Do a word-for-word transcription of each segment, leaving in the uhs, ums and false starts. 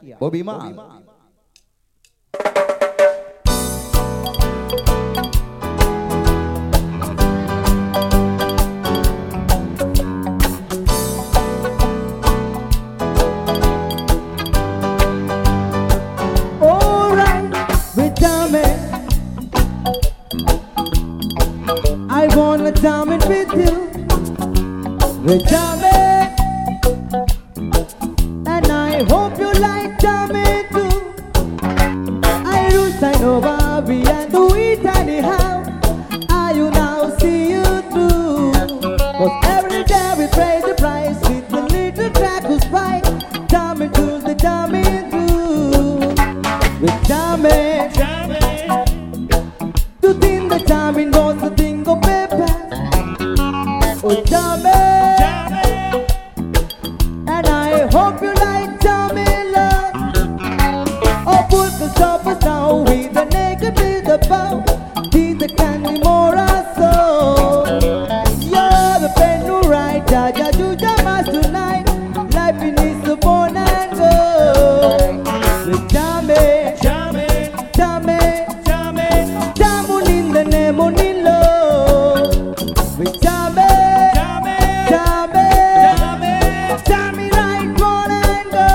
Bobby Man. I wanna jam it with you, with jamming, and I hope you like jamming too. I rules I know Bobby and do it anyhow. I you now see you through. 'Cause every day we pray the price with the little track who's right. Jamming to the jamming through, with jamming, to think the jamming goes the thing go paper. Oh, jamming, and I hope you like jamming, love. Oh, put the choppers down with the naked with the bow. He's the candy more so. You're the pen who write, Jaja, do jamas tonight. Life in is the born and go. With jamming, jamming, jamming, jamming, jamming in the name of Nilo. With jamming, jamming, jamming, jamming, jamming right, born and go.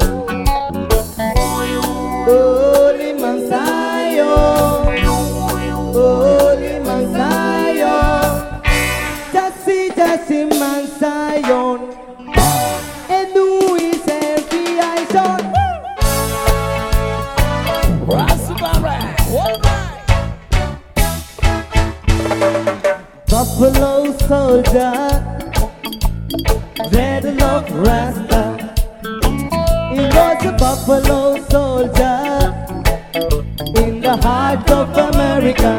Holy man Zion, Holy man Zion, Jassi, Jassi man Zion, and who is every eye on? Buffalo soldier, red love Rasta. He was a buffalo soldier in the heart of America.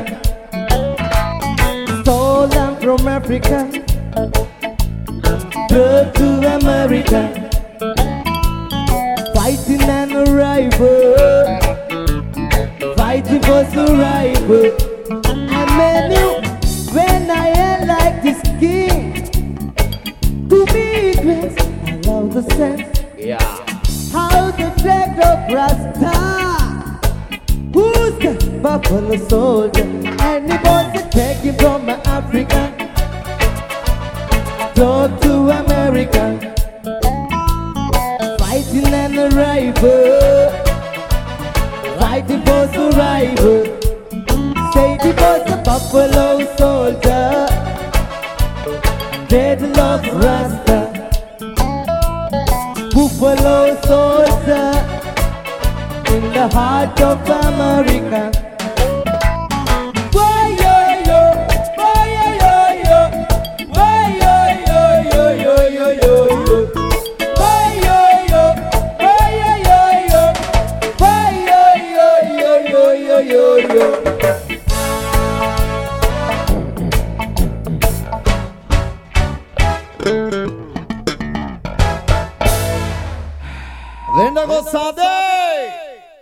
Stolen from Africa, brought to America, fighting an rival, fighting for survival. I met you when I am like this king. To me grace, I love the sense. Yeah. How the flag of Rasta. Who's the buffalo soldier? And he was taken from Africa, brought to America, fighting an rival, fighting for survival. Say he was a buffalo soldier, dead love Rasta. Buffalo soldier in the heart of America. Why yo yo, why yo yo yo, why yo yo yo yo yo yo yo, why yo yo, why yo yo yo, why yo yo yo yo yo yo yo. Linda Gosade.